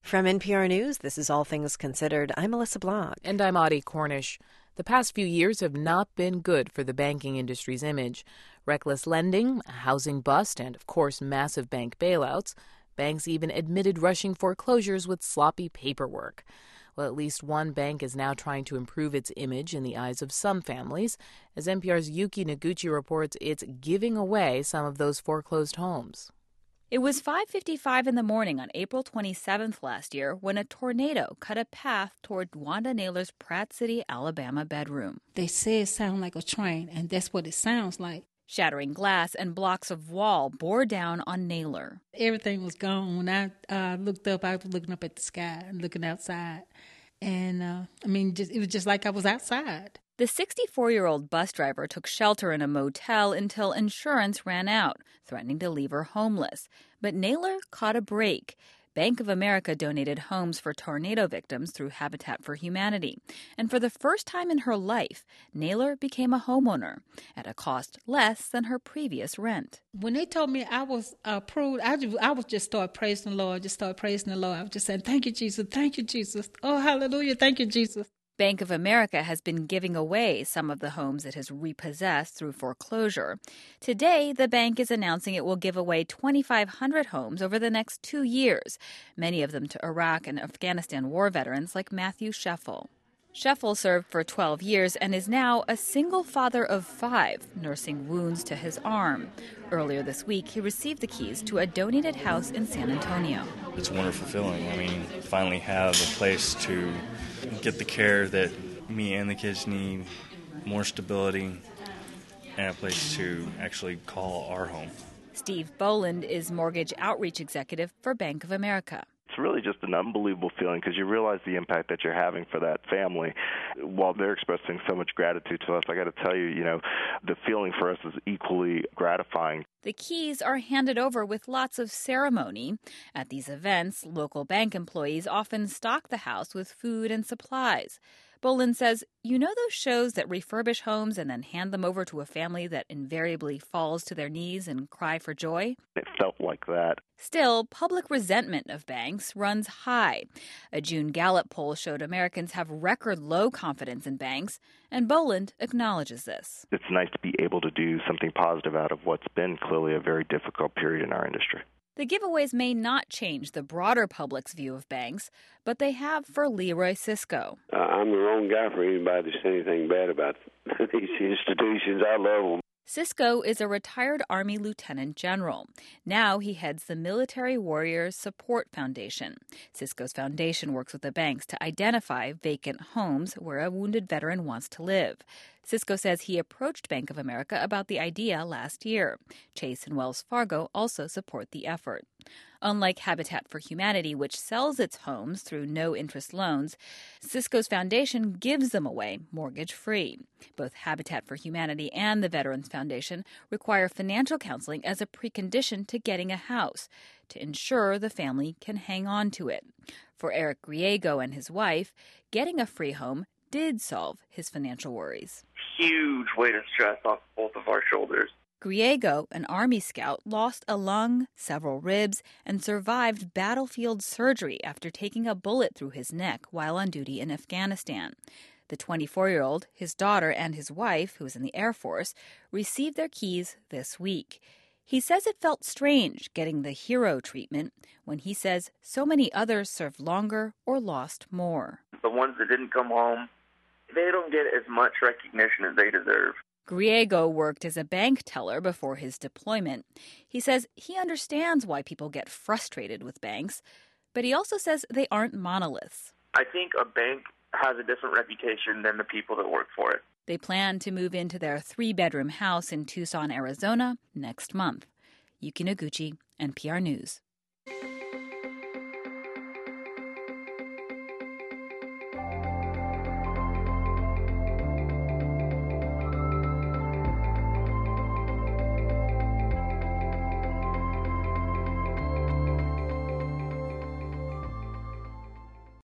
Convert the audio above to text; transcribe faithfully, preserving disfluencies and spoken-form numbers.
From N P R News, this is All Things Considered. I'm Melissa Block. And I'm Audie Cornish. The past few years have not been good for the banking industry's image. Reckless lending, a housing bust, and, of course, massive bank bailouts. Banks even admitted rushing foreclosures with sloppy paperwork. Well, at least one bank is now trying to improve its image in the eyes of some families. As N P R's Yuki Noguchi reports, it's giving away some of those foreclosed homes. It was five fifty-five in the morning on April twenty-seventh last year when a tornado cut a path toward Wanda Naylor's Pratt City, Alabama bedroom. They say it sounds like a train, and that's what it sounds like. Shattering glass and blocks of wall bore down on Naylor. Everything was gone. When I uh, looked up, I was looking up at the sky and looking outside. And, uh, I mean, just, it was just like I was outside. The sixty-four-year-old bus driver took shelter in a motel until insurance ran out, threatening to leave her homeless. But Naylor caught a break. Bank of America donated homes for tornado victims through Habitat for Humanity. And for the first time in her life, Naylor became a homeowner at a cost less than her previous rent. When they told me I was approved, I, just, I was just start praising the Lord, just start praising the Lord. I was just saying, thank you, Jesus, thank you, Jesus. Oh, hallelujah, thank you, Jesus. Bank of America has been giving away some of the homes it has repossessed through foreclosure. Today, the bank is announcing it will give away twenty-five hundred homes over the next two years, many of them to Iraq and Afghanistan war veterans like Matthew Scheffel. Scheffel served for twelve years and is now a single father of five, nursing wounds to his arm. Earlier this week, he received the keys to a donated house in San Antonio. It's a wonderful feeling. I mean, finally have a place to get the care that me and the kids need, more stability, and a place to actually call our home. Steve Boland is mortgage outreach executive for Bank of America. It's really just an unbelievable feeling because you realize the impact that you're having for that family while they're expressing so much gratitude to us. I got to tell you, you know, the feeling for us is equally gratifying. The keys are handed over with lots of ceremony. At these events, local bank employees often stock the house with food and supplies. Boland says, you know those shows that refurbish homes and then hand them over to a family that invariably falls to their knees and cry for joy? It felt like that. Still, public resentment of banks runs high. A June Gallup poll showed Americans have record low confidence in banks, and Boland acknowledges this. It's nice to be able to do something positive out of what's been clearly a very difficult period in our industry. The giveaways may not change the broader public's view of banks, but they have for Leroy Sisco. Uh, I'm the wrong guy for anybody to say anything bad about these institutions. I love them. Sisco is a retired Army lieutenant general. Now he heads the Military Warriors Support Foundation. Sisco's foundation works with the banks to identify vacant homes where a wounded veteran wants to live. Sisco says he approached Bank of America about the idea last year. Chase and Wells Fargo also support the effort. Unlike Habitat for Humanity, which sells its homes through no-interest loans, Sisco's foundation gives them away mortgage-free. Both Habitat for Humanity and the Veterans Foundation require financial counseling as a precondition to getting a house to ensure the family can hang on to it. For Eric Griego and his wife, getting a free home did solve his financial worries. Huge weight of stress off both of our shoulders. Griego, an Army scout, lost a lung, several ribs, and survived battlefield surgery after taking a bullet through his neck while on duty in Afghanistan. The twenty-four-year-old, his daughter, and his wife, who was in the Air Force, received their keys this week. He says it felt strange getting the hero treatment when he says so many others served longer or lost more. The ones that didn't come home, they don't get as much recognition as they deserve. Griego worked as a bank teller before his deployment. He says he understands why people get frustrated with banks, but he also says they aren't monoliths. I think a bank has a different reputation than the people that work for it. They plan to move into their three-bedroom house in Tucson, Arizona next month. Yuki Noguchi, N P R News.